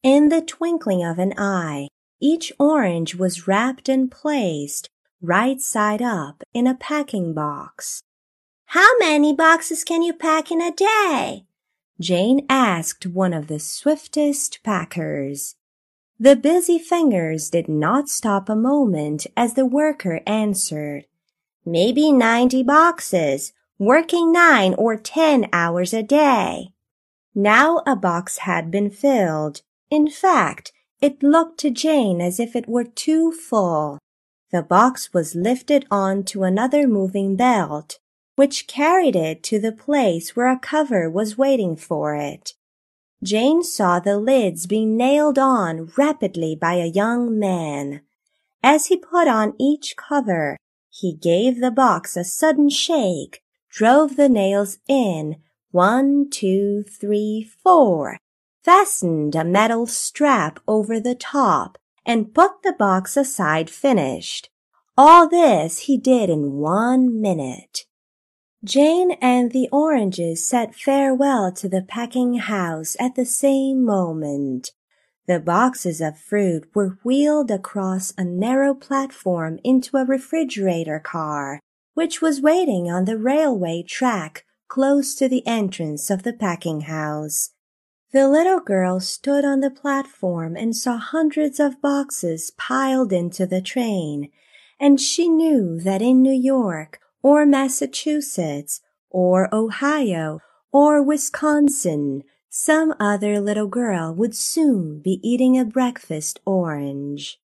In the twinkling of an eye, each orange was wrapped and placed right side up in a packing box. "How many boxes can you pack in a day?" Jane asked one of the swiftest packers. The busy fingers did not stop a moment as the worker answered, "Maybe 90 boxes, working 9 or 10 hours a day." Now a box had been filled. In fact, it looked to Jane as if it were too full. The box was lifted on to another moving belt, which carried it to the place where a cover was waiting for it. Jane saw the lids being nailed on rapidly by a young man. As he put on each cover, he gave the box a sudden shake, drove the nails in, 1, 2, 3, 4, fastened a metal strap over the top, and put the box aside finished. All this he did in 1 minute. Jane and the oranges said farewell to the packing house at the same moment. The boxes of fruit were wheeled across a narrow platform into a refrigerator car, which was waiting on the railway track close to the entrance of the packing house. The little girl stood on the platform and saw hundreds of boxes piled into the train, and she knew that in New York, or Massachusetts, or Ohio, or Wisconsin, some other little girl would soon be eating a breakfast orange.